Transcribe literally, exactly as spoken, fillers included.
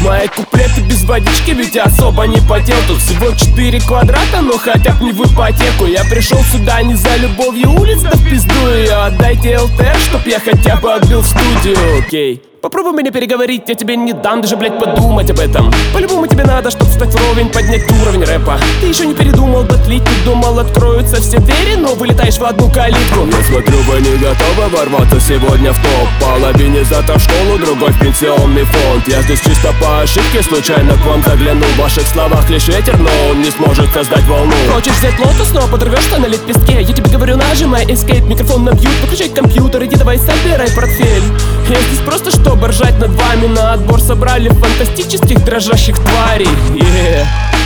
Мои куплеты без водички, ведь я особо не потел. Тут всего четыре квадрата, но хотят мне в ипотеку. Я пришел сюда не за любовью улиц, да в пизду ее. Отдайте эл тэ эр, чтоб я хотя бы отбил в студию. Окей, попробуй меня переговорить, я тебе не дам даже, блять, подумать об этом. По-любому тебе надо, чтоб встать вровень, поднять уровень рэпа. Ты еще не передумал батлить, ты думал, откроются все двери, но вылетаешь в одну калитку. Я смотрю, вы не готовы ворваться сегодня в топ. Половине завтра в школу, другой в пенсионный фонд. Я здесь чисто по ошибке, случайно к вам заглянул. В ваших словах лишь ветер, но он не сможет создать волну. Хочешь взять лотос, но подорвешься на лепестке. Я тебе говорю, нажимай escape, микрофон набьют, выключай компьютер, иди давай собирай портфель. Я здесь просто чтобы ржать над вами. На отбор собрали фантастических дрожащих тварей. Yeah.